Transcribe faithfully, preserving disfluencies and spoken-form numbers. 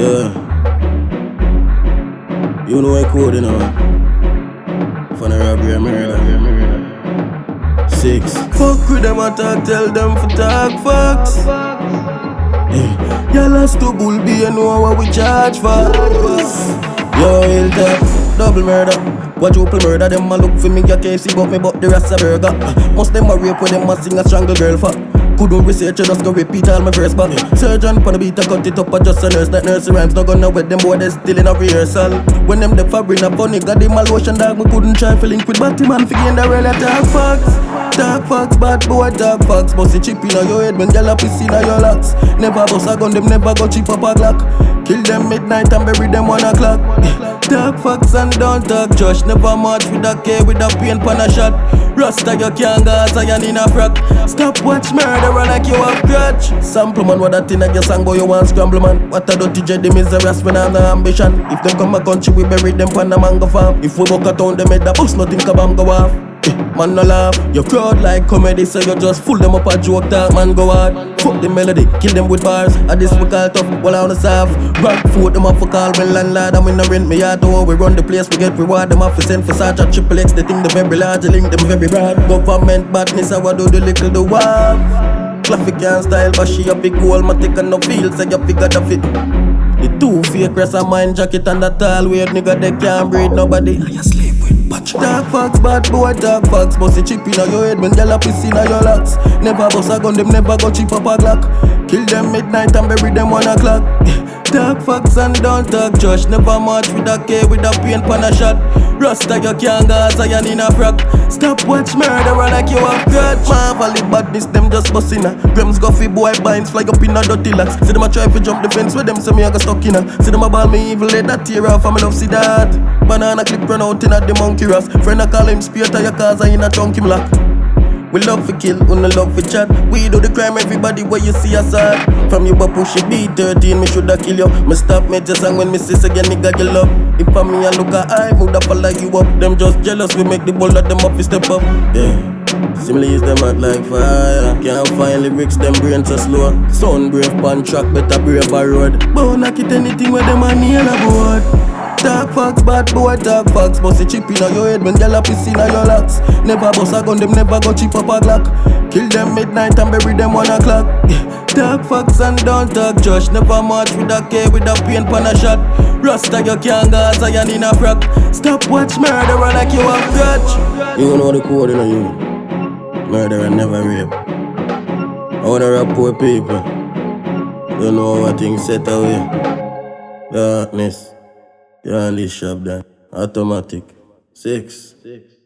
Yeah. You know I code, you know. Fun of robbery and murder. Six. Fuck with them attack, tell them for talk facts. Yeah. Y'all lost to bull be, you know what we charge for. Yo, hilltop, double murder. Quadruple murder, them a look for me a K F C, but me but the rest a burger. Most them a rape when them a sing a strangle girl for. Couldn't research, you just go repeat all my verse back. Surgeon pon the beat, I cut it up, I just a nurse. That nursery rhymes not gonna wet them boy, they still in a rehearsal. When them the fabric a funny, got them a lotion dog, me couldn't try to link with Batman. Figure the real talk facts. Talk facts, bad boy, talk facts. Bust it chip in your head when gyal a piss in your locks. Never bust a gun, them never go cheap up a Glock. Kill them midnight and bury them one o'clock. Talk facts and don't talk trash. Never march with a K with a pain pan a shot. Rasta you can't go Zion in a frack. Stop watch murderer like you have grudge. Sample man, what that thing like your song boy you want scramble man. What a dirty jet them is a rest when I'm the ambition. If them come a country we bury them pan a mango farm. If we walk a town them head the bus nothing kabam go off. Eh, man no laugh, your crowd like comedy, so you just fool them up a joke talk, man go hard. Fuck the melody, kill them with bars. At this we call tough, while I on the south. Rock food, them off for call when landlord and we no rent me yard. Oh, we run the place, we get reward. Them off for send for such a triple X, they think they very large, they link them very broad. Government badness, I will do the little the wild. Claffy can't style, but she a big goal, my take no feel, so you figure the fit. The two fake rest of mine jacket and that tall weird nigga, they can't breathe nobody. I sleep with patch. Talk facts, bad boy, talk facts. Bust a chip in your head when gyal a piss in your locks. Never bust a gun, them never go cheap up a Glock. Kill them midnight and bury them one o'clock. Talk facts and don't talk trash. Never march with a K with a pain pan a shot. Rasta you can't go Zion in a frack. Stop watch murderer like you have grudge. Marvel badness, them just bustin' a. Grams go fi boy binds, fly up in a dirty locks. See them a try fi jump the fence where them say me a go stuck in a. See them a ball me evil, let that tear off and me love see that. Banana clip run out in a the monkey ras. Friend a call him spear to your cause in a chunky lock. We love for kill, we no love for chat. We do the crime, everybody where you see us at. From you but push it B thirteen, me shoulda kill you. Me stop me just and when me sis again, nigga you love. If I'm me and look at I, woulda follow you up. Them just jealous, we make the ball of them up, we step up. Yeah. Similes them hot like fire. Can't find lyrics, them brains so slow. Sound brave pan track, better brave a road. But knock it anything where them a nail a board. Talk facts, bad boy, talk facts. Bust a chip in your head when gyal a piss in your locks. Never bust a gun, them never go cheap up a Glock. Kill them midnight and bury them one o'clock. Talk facts and don't talk trash. Never march with a K with a pain pan a shot. Rasta you can't go Zion in a frack. Stop watch murderer like you have grudge. You know the code, you know you. Murderer never rape. I wanna rap poor people. You know what things set away. Darkness. You on this shop then. Automatic. Six. Six.